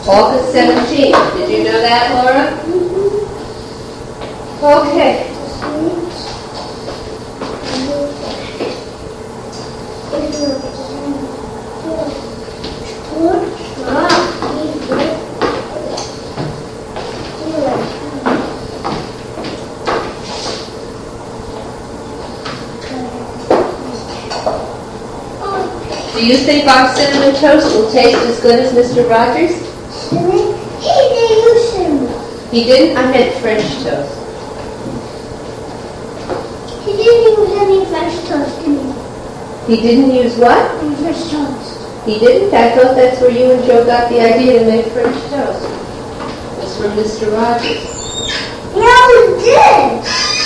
August 17th. Did you know that, Laura? Okay. Do you think our cinnamon toast will taste as good as Mr. Rogers? He didn't? I meant French toast. He didn't use any French toast, did he? He didn't use what? French toast. He didn't? I thought that's where you and Joe got the idea to make French toast. It's from Mr. Rogers. Yeah, we did.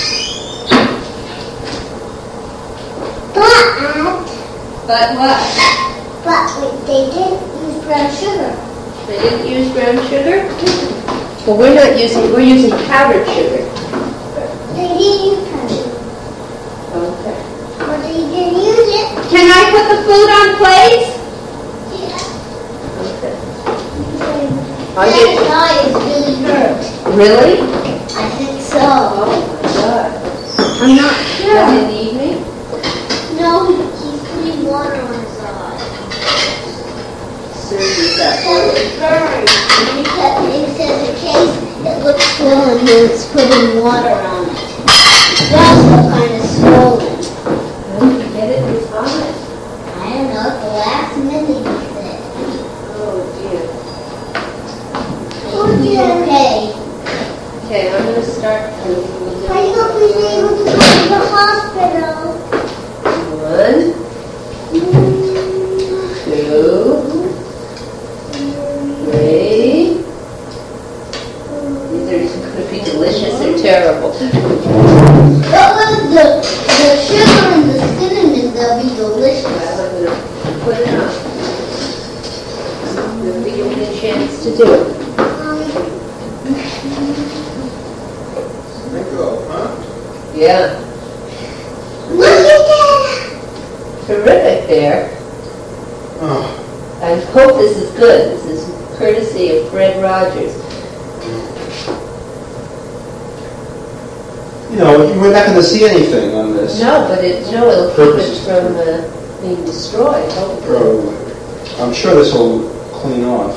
But what? But they didn't use brown sugar. They didn't use brown sugar? Well, we're using powdered sugar. They didn't use brown sugar. Okay. But they didn't use it. Can I put the food on plates? Yeah. Okay. That guy is really hurt. Really? I think so. Oh my God. I'm not Does sure. he need me? No, he's putting water on his eye. Susie's So up. it's burned. And he says the case, it looks swollen and it's putting water on it. It's also kind of swollen. How did you get it in his eye? I don't know, at the last minute he said. Oh dear. He'll be okay. Okay, I'm going to start. Are you going to be able to go to the hospital? 1, 2, 3. These are going to be delicious or terrible. What was the sugar and the cinnamon? They'll be delicious. I'm going to put it on. I'm going to give me a chance to do it. Yeah. Look at that! Terrific there. Oh, I hope this is good. This is courtesy of Fred Rogers. you know, we're not going to see anything on this. No, but it'll keep it Purposes. from being destroyed, hopefully. Probably. I'm sure this will clean off.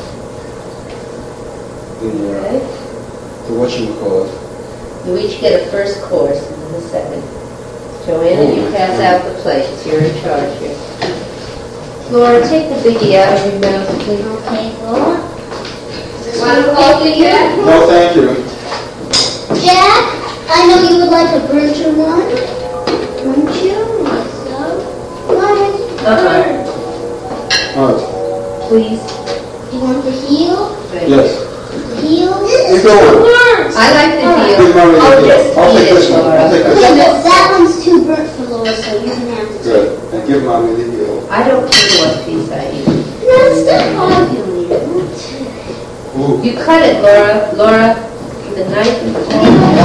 Okay. The whatchamacallit. You each get a first course and then a second. Joanna, you pass out the plates. You're in charge here. Laura, take the biggie out of your mouth, please. Okay, Laura. Want a coffee yet? No, thank you. Jack, I know you would like a burger one. Wouldn't you? So, what is it? Oh, Please. You want the heel? yes. Heel? You go. I like the heel. Give Mommy the Oh, heel. just I'll eat take it, this one. Laura. I'll take this Yeah, one. but that one's too burnt for Laura, so you can have it. Good. And give Mommy the heel. I don't care what piece I eat. That's the argument. Ooh. You cut it, Laura. Laura, with a knife and fork.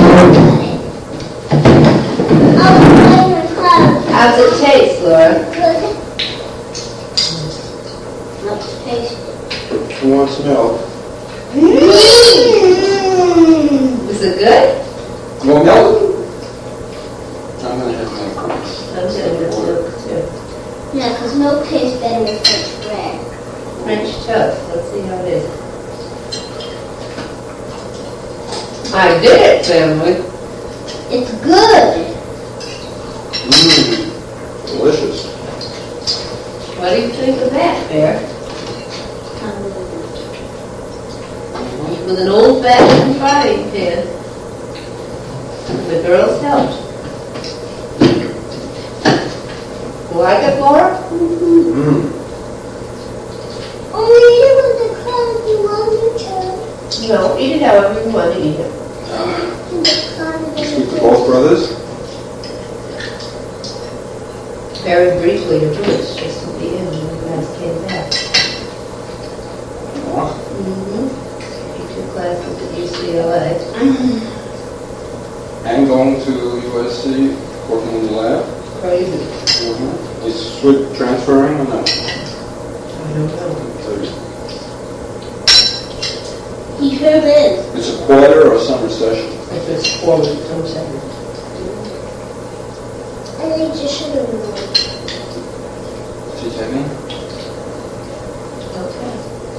How's it taste, Laura? Good. Let's taste it. Who wants milk? Is it good? You want milk? I'm going to have milk. I'm going to get milk too. Yeah, because milk tastes better with French bread. French toast. Let's see how it is. I did it, family. It's good. Delicious. What do you think of that, Bear? With an old-fashioned frying pan. The girls helped. Like it, Laura? Mmm. Only you want the cotton you want to No, eat it however you want to eat it. Speak to both brothers. Very briefly to Bruce, just at the end when you guys came back. Oh, You took classes at UCLA. and going to USC, working in the lab. Crazy. Is Swit transferring or no? I don't know. So, quarter or summer session? If it's 4 weeks, I'm saying. I think you should have known. She taking? Okay.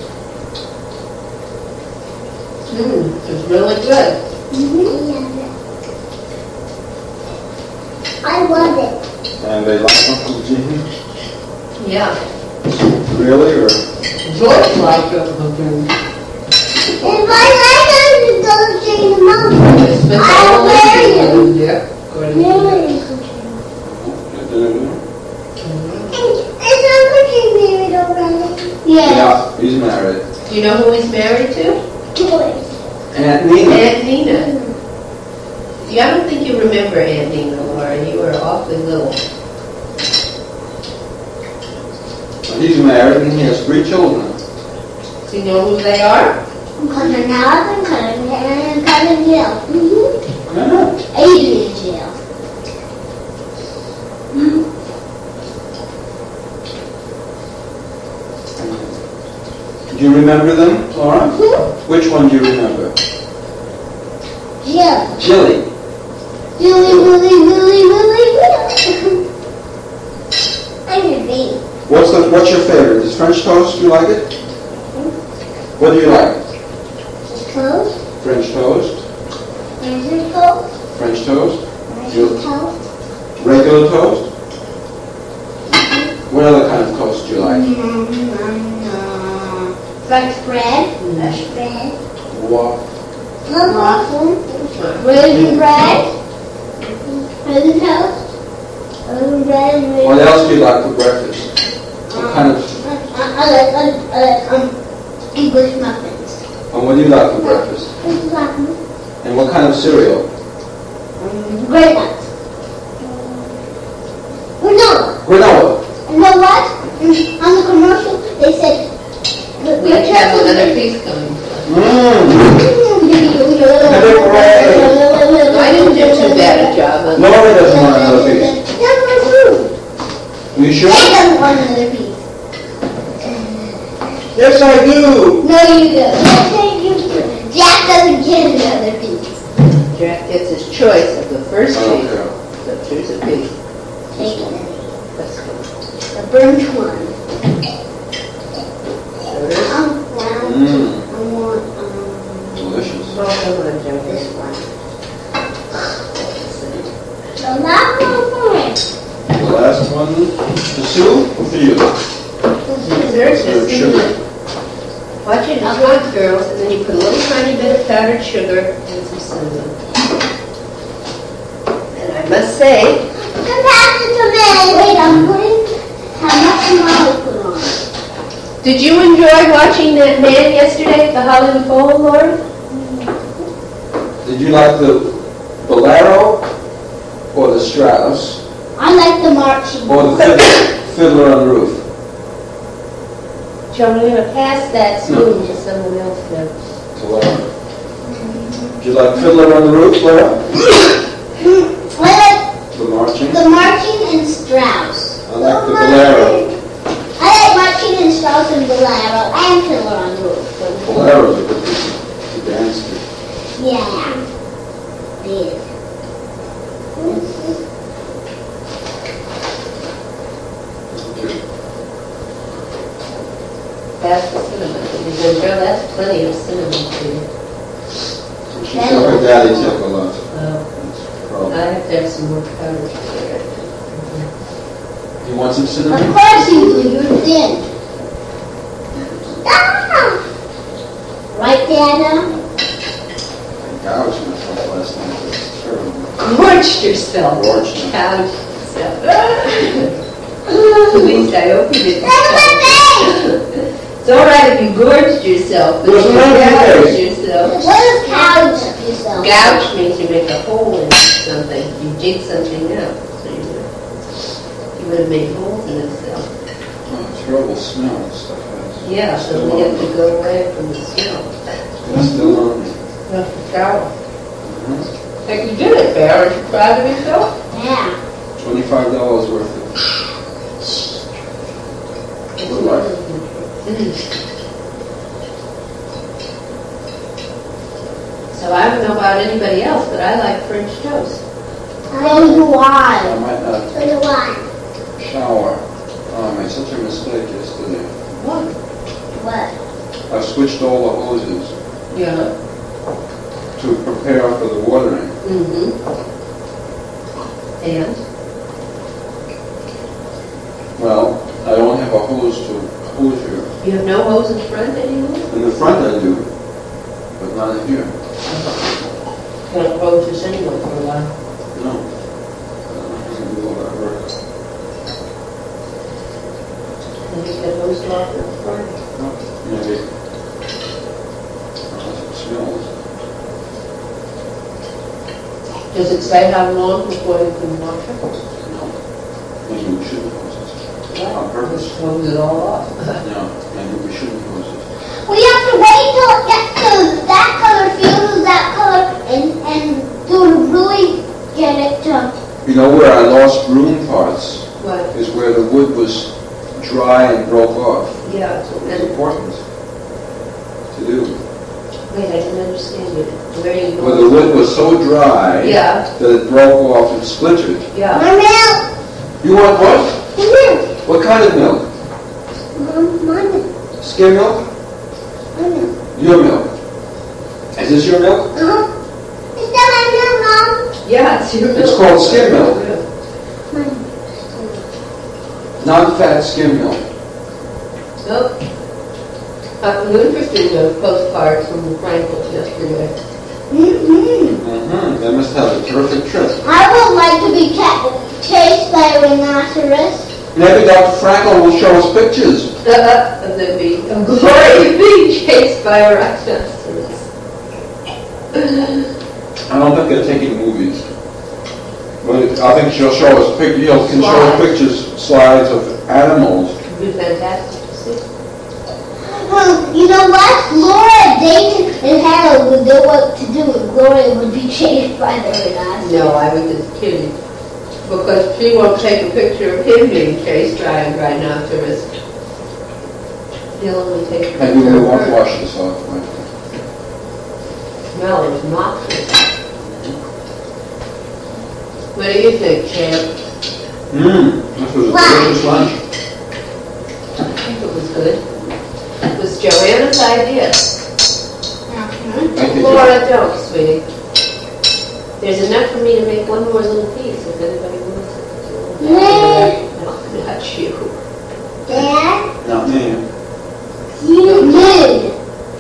It's really good. Yeah. I love it. And they like Uncle Jimmy? Yeah. Really? Or George liked it. If I like them to go to the mountain, It's been I'll all wear you. Yeah. Go ahead. Really? Is Uncle married already? Yes. Yeah, he's married. Do you know who he's married to? Toys. Aunt Nina. Aunt Nina. See, I don't think you remember Aunt Nina, Laura. You were awfully little. He's married and he has 3 children. Do you know who they are? Cousin Alice and Cousin Hannah and Cousin Jill. Yeah. Adrian Jill. Do you remember them, Laura? Which one do you remember? Jill. Jilly. Willy. I'm your baby. What's your favorite? Is French toast? Do you like it? What do you like? Toast. French toast? There's toast. French toast? There's toast. Regular toast? What other kind of toast do you like? French bread. Fresh bread. Waffle. Raisin bread. Raisin toast. Raisin bread. What else do you like for breakfast? What kind of, I like English muffins. and what do you like for breakfast? And what kind of cereal? Great nuts. Granola. Granola. You know what? On the commercial, they said. We have another piece coming. I didn't do too bad a job on that. Laura doesn't want another piece. You sure? Jack doesn't want another piece. Yes, I do. No, you don't. Jack doesn't get another piece. Jack gets his choice of the first piece. Okay. So choose a piece. Take it. Let's go. The burnt one. First. I want Delicious. Oh, come on, Joe. this one. The last one. The last one, for Sue or for you? Desserts Serve is sugar. Watch it, it's good, girls, and then you put a little tiny bit of powdered sugar and some cinnamon. And I must say, Come back to the man. Wait, I'm putting how much more I put on. did you enjoy watching that man yesterday at the Hollywood Bowl, Laura? Did you like the Bolero or the Strauss I like the marching. or the Fiddler on the Roof? Joe, I'm going to pass that spoon to someone else now. To Laura. Did you like Fiddler on the Roof, Laura? I like The marching? the marching and Strauss. I like the Bolero. I like marching and Strauss and Bolero and Fiddler on the Roof. Bolero's a good piece to dance to. Yeah. It is. Pass the cinnamon. Because, Joe, that's plenty of cinnamon for you. She said her daddy took a lot. Oh, That's the I problem. have to have some more powdered sugar. You want some Of cinnamon? course you do. You're thin. Ah! Right, Dada? I gouged myself last night. It's terrible. Gorged yourself. Gorged myself. Gouged yourself. At least I hope you didn't. That's my face! It's all right if you gorged yourself, but What's you wrong with gouged your yourself. What does couch yourself? Gouge means you make a hole in something. You dig something out. So you would have made holes in itself. Oh, terrible smell and stuff. Yeah, so we have to go away from the smell. It's still on me. That's the shower. Mhm. Like you did it, Bear. Aren't you proud of yourself? Yeah. $25 worth of good life. So So I don't know about anybody else, but I like French toast. So do I I. might not So do I. shower. Oh, I made such a mistake yesterday. What? What? I switched all the hoses Yeah. to prepare for the watering. Mm-hmm. And? Well, I don't have a hose here. You have no hose in front anymore? In the front I do, but not in here. Can't hose this anyway for a while. No. I can do all that work. And you get hose off in the front. No, maybe. It smells. Does it say how long before you can wash it? No. Maybe we shouldn't hose it. On purpose. Just hose it all off. No, maybe we shouldn't hose it. We have to wait till it gets to that color, fuses that color, and do the really get it to. You know where I lost broom parts What? is where the wood was dry and broke off. Yeah. So it's And, important to do. wait, I didn't understand you. Where are you Where going? the wood was so dry Yeah, that it broke off and splintered. yeah. My milk! You want what? My milk! What kind of milk? My milk. Skim milk? My milk. Your milk. Is this your milk? Uh-huh. Is that my milk, Mom? Yeah, it's your milk. It's called skim milk. Yeah. My milk. Non-fat skim milk. Nope. I'm interested in those postcards from Frankfurt yesterday. Mm-hmm. They must have a terrific trip. I would like to be chased by a rhinoceros. Maybe Dr. Frankel will show us pictures. And then be a glory being chased by a rhinoceros. I don't think they're taking movies. But I think she'll show us can show us pictures, slides of animals. It'd be fantastic to see. Well, you know what? Laura, Dayton, and Harold would know what to do if Gloria would be chased by the rhinoceros. No, I was just kidding. Because she won't take a picture of him being chased by a rhinoceros. He'll only take a Maybe we picture of won't her. wash this off. Right? No, it's noxious. What do you think, Champ? This was a delicious lunch. I think it was good. It was Joanna's idea. Thank you. Laura, don't, sweetie. There's enough for me to make one more little piece if anybody wants it. No, not you. Dad, Not me. you did.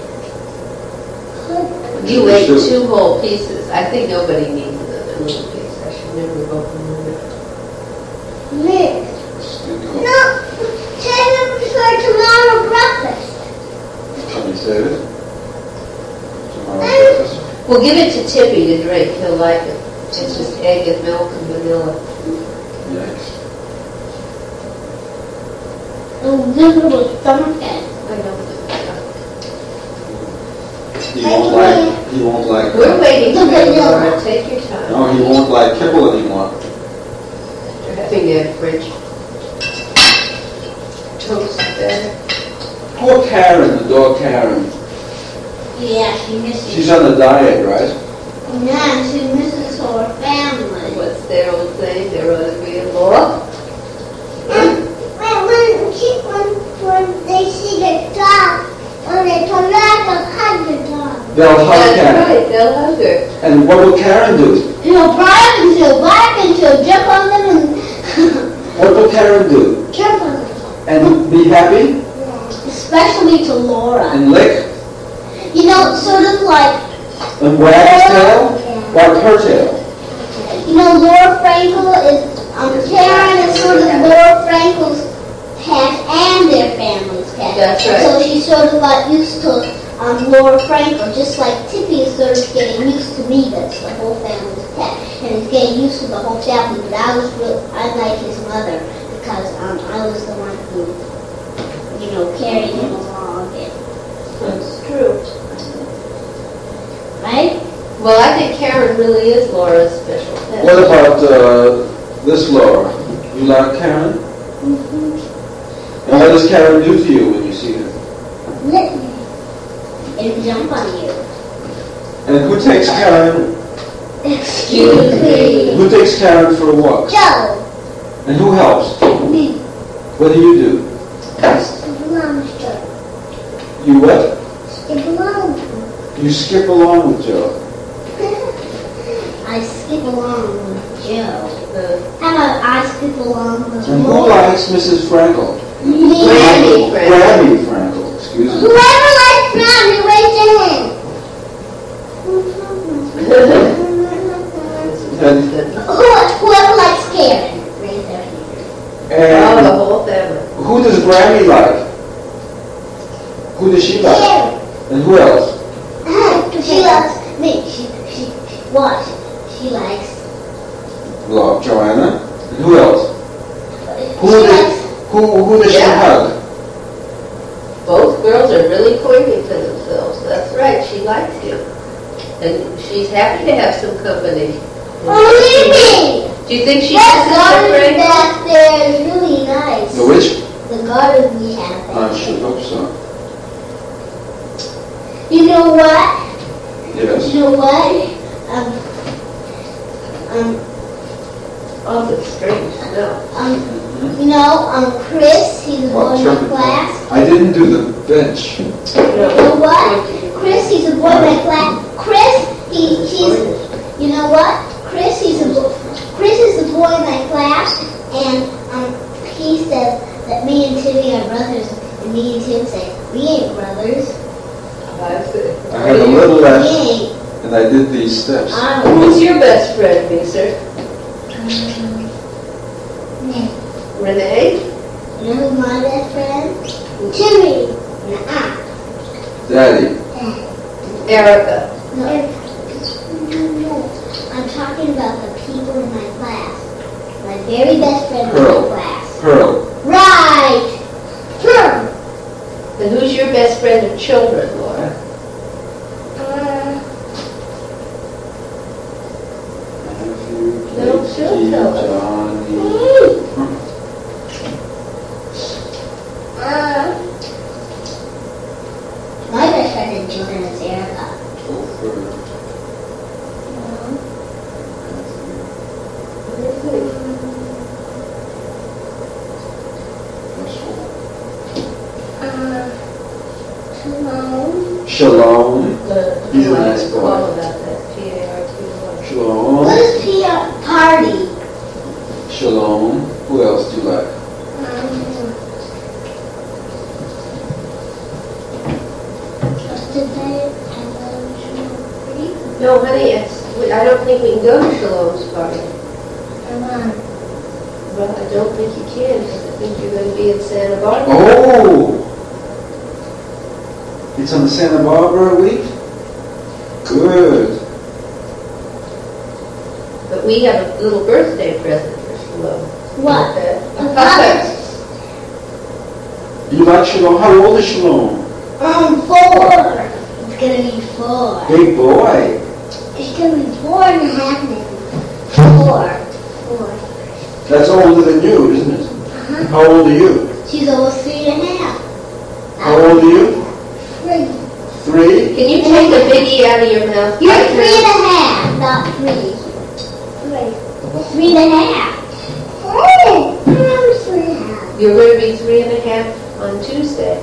You ate 2 whole pieces. I think nobody needs another little piece. I should never open it. Nick. Still No, save it for tomorrow breakfast. Can you save it? Tomorrow breakfast? Well, give it to Tippy to drink. He'll like it. It's just egg and milk and vanilla. Yikes. Oh, miserable stomach ache. I don't think He won't like We're waiting for Okay, you, yeah. Laura. Take your time. No, he won't like kibble anymore. You're having a French toast there. Poor Karen, the dog Karen. Yeah, she misses. She's on a diet, right? Yeah, she misses her family. What's their old thing? Their mother-in-law? When they see the dog, when they come back, they'll hug the dog. They'll hug That's Karen. right. They'll hug her. And what will Karen do? She'll bark and she'll bark and she'll jump on them and What will Karen do? jump on them. And be happy? Especially to Laura. And lick? You know, sort of like, And wag his tail? Wag her tail? you know, Laura Frankel is, Karen is sort of Laura Frankel's pet and their family's pet. That's right. So she sort of got used to Laura Frankel, just like Tippy is sort of getting used to me, that's the whole family's pet. And he's getting used to the whole family, but I like his mother, because I was the one who, you know, carried him along, and, That's true. right? Well, I think Karen really is Laura's special pet. What about this Laura? You like Karen? And what does Karen do to you when you see her? Lick me. And jump on you. And who takes Karen? Excuse me. Who takes Karen for a walk? Joe. And who helps? Me. What do you do? Monster. You what? Skip along. You skip along with Joe. I skip along with Joe. How about I skip along with And who Laura? likes Mrs. Frankel? Me. Granny Frankel. Granny Frankel, excuse me. Whoever likes Brownie, raise your hand. And, Whoever likes Karen, raise their hand. Oh, the and whole family. who does Granny like? Who does she like? Karen. And who else? She likes me. What? She likes. Well, Joanna. And who else? Who She does, likes. who does she Yeah. hug? Both girls are really pointing to themselves. That's right, she likes you. And she's happy to have some company. Only me. Do you think she That misses garden the break? back there is really nice. The which? The garden we have I back should hope so. You know what? Yes. You know what? Oh, it's strange, no. Chris, he's a boy Well, in sure. my class. I didn't do the bench. You know what? Chris, he's a boy in my class. Chris, he's, you know what? Chris is the boy in my class, and he says that me and Timmy are brothers, and me and Tim say, we ain't brothers. That's it. I had a little We left, ain't. and I did these steps. Who's your best friend, Miser? Renee? You know who's my best friend? Timmy. Nuh-uh. Daddy. Erica. No. I'm talking about the people in my class. My very best friend in Pearl. my class. Pearl. Right! Pearl! And who's your best friend of children, Laura? No, she'll tell us. My best friend in children is Erica. Shalom. He's a What nice do you boy. call about that? P-A-R-T-Y. Shalom. What is PR party? Shalom. Who else do you like? No, honey, I don't think we can go to Shalom's party. Well, I don't think you can, because I think you're going to be in Santa Barbara. Oh! It's on the Santa Barbara week? Good. But we have a little birthday present for Shalom. What? A A puppet. You like Shalom? How old is Shalom? 4. It's gonna be 4. Big boy. It's gonna be 4.5 maybe. 4. That's older than you, isn't it? How old are you? She's almost 3.5. How old are you? 3. 3? Can you take the biggie out of your mouth? You're right now? 3.5, not 3. 3.5. Oh, I'm 3.5. You're going to be 3.5 on Tuesday.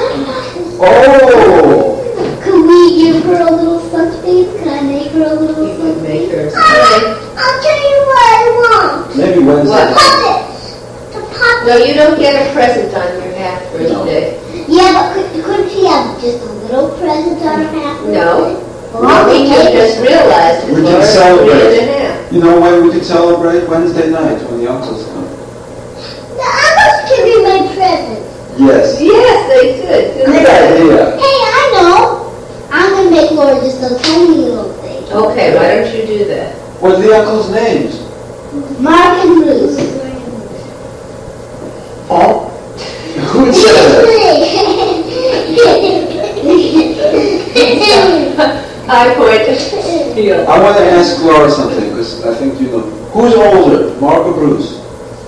Oh! Could we give her a little something? Can I make her a little You something? can make her a I'll tell you what I want. Maybe Wednesday. What? night. Puppet. The puppet. No, you don't get a present on your half birthday. Yeah, but couldn't she have just a little present on her half birthday? No. Well, We can just realize that We can Laura's celebrate. 3.5. You know when we could celebrate? Wednesday night when the uncles come. The uncles can be my present. Yes. Yes, they could. Good idea. Hey, I know. I'm going to make Laura just a tiny little thing. Okay, why don't you do that? What are the uncles' names? Mark and Bruce. Oh. Who said I point. Yeah. I want to ask Laura something because I think you know. Who's older, Mark or Bruce?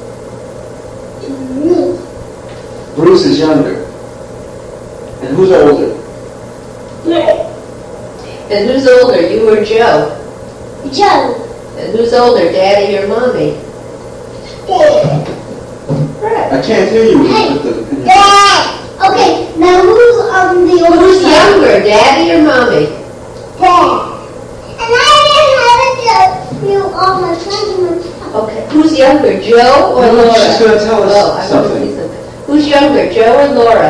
Bruce is younger. And who's older? And who's older, you or Joe? Joe. And who's older, Daddy or Mommy? Dad. Right. I can't hear you. Hey. with the- Dad. Okay, now who's the older Who's son? younger, Daddy or Mommy? Dad. And I didn't have to you all my friends. Okay. Who's younger, Joe or No, Laura? she's gonna tell us Oh, I want to something. see something. Who's younger, Joe or Laura?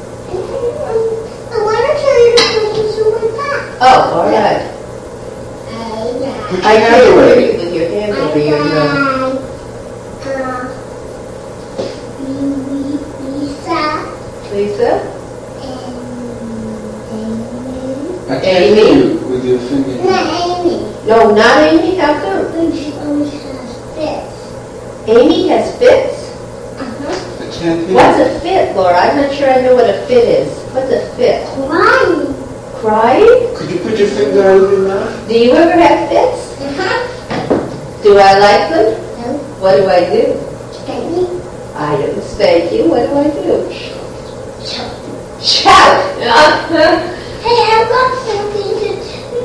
I want to tell you the questions you went back. Oh, all right. Put your I hand can't hear away. you with your hand over your mouth. Lisa? I can't hear you with your finger. No, not Amy. How come? Amy has fits? I can't hear What's you. a fit, Laura? I'm not sure I know what a fit is. What's a fit? Crying? Could you put your finger over your mouth? Do you ever have fits? Do I like them? No. What do I do? I don't spank you. What do I do? Shout! Hey, I've got something to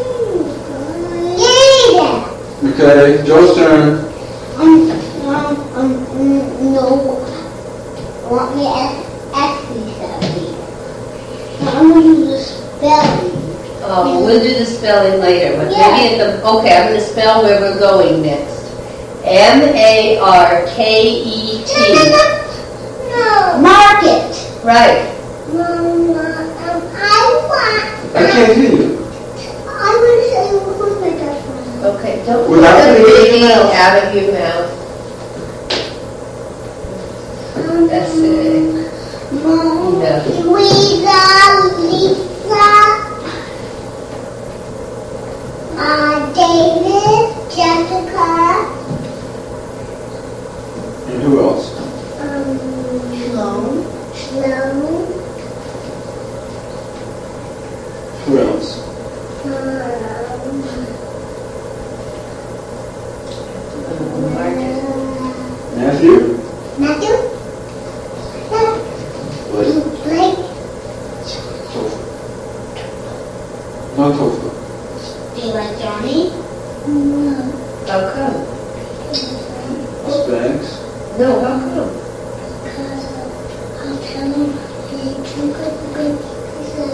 tell you. Okay, Joe's turn. No. Want me to ask you something? I'm going to use a spelling. Oh, we'll do the spelling later, but Yeah. maybe okay, I'm going to spell where we're going next. M-A-R-K-E-T. No. Market. Right. Mama, I can't hear you. I want to say who's my best friend. Okay, don't put Without the putting it in baby your mouth. out of your mouth. That's it. Mom, Yeah. Lisa, David, Jessica, And who else? Sloan, Who else? Matthew? Matthew, Blake? Blake, Topher. Not Topher. do you like Johnny? No. How come? Spanks? No, how come? Because I'll tell him he took a good, he said,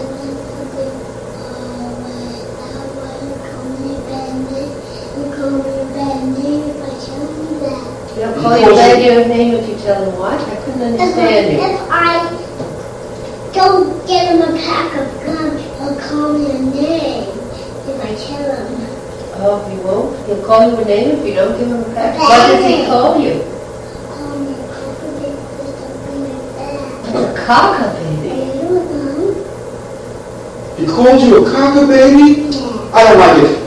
call me Bandit if I tell him that. You don't call your dad your name if you tell him what? I couldn't understand you. If I don't get him a pack of gum, he'll call me a name if I tell him. Oh, he won't? He'll call you a name if you don't give him a pack? What does he call you? Call me a cockroach or something like that. A cock-a-baby. I don't know. He called you a cocker-baby? Yeah. I don't like it.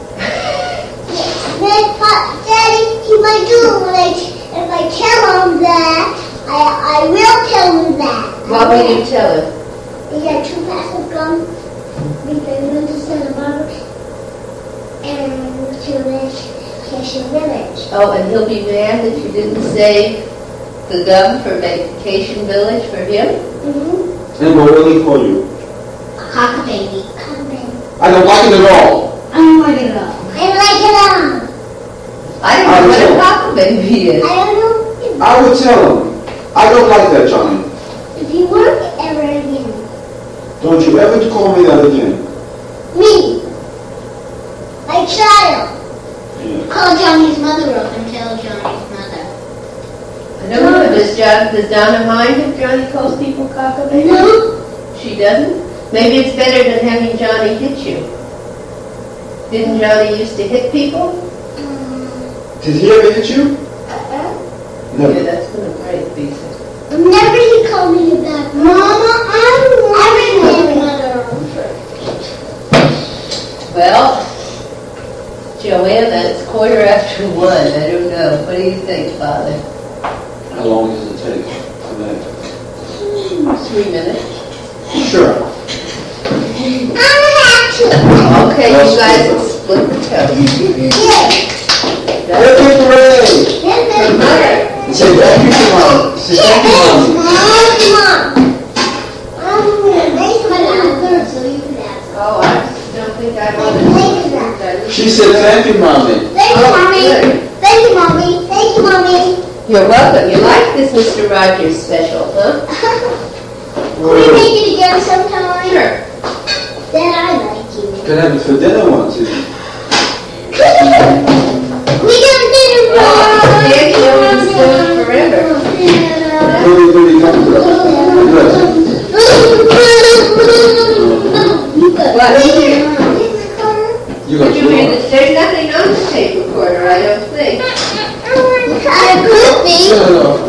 Daddy, he might do it when if I tell him that. I will tell him that. What will you tell him? He got 2 packs of gum. We went to Santa Barbara and to Vacation Village. Oh, and he'll be mad that you didn't save the gum for Vacation Village for him? Mm-hmm. And what will he call you? Cock-a-baby. I don't like it at all. I don't like it all. I like it all. I don't know what a cock-a-baby is. I don't know I would tell him. I don't like that, Johnny. if you work ever again. Don't you ever call me that again. Me. My child. Yeah. Call Johnny's mother up and tell Johnny's mother. I don't know, does Donna mind if Johnny calls people cock-a-baby? No. She doesn't? Maybe it's better than having Johnny hit you. Didn't Johnny used to hit people? Did he ever hit you? Yeah, Never. that's gonna break Lisa. Never he called me back. Mama, I'm mother. Well, Joanna, it's 1:15. I don't know. What do you think, Father? How long does it take for that? 3 minutes? Sure. I have to. Okay, you guys can split the toast. Yes. Happy parade! Yes, Mother. Say thank you to Mom. Say thank you, Mom. Mom. I'm going to make my answer so you can answer. Oh, I don't think I want She said, thank you, Mommy. Thank you, Oh, Mommy. good. Thank you, Mommy. Thank you, Mommy. You're welcome. You like this Mr. Rogers special, huh? Can we make it again sometime? Sure. Dad, I like you. Could have it for dinner one, too. We got dinner, Oh, yeah, you know, it's still forever. Really comfortable. Good. What? You got There's nothing on the tape recorder, I don't think. It could be. No.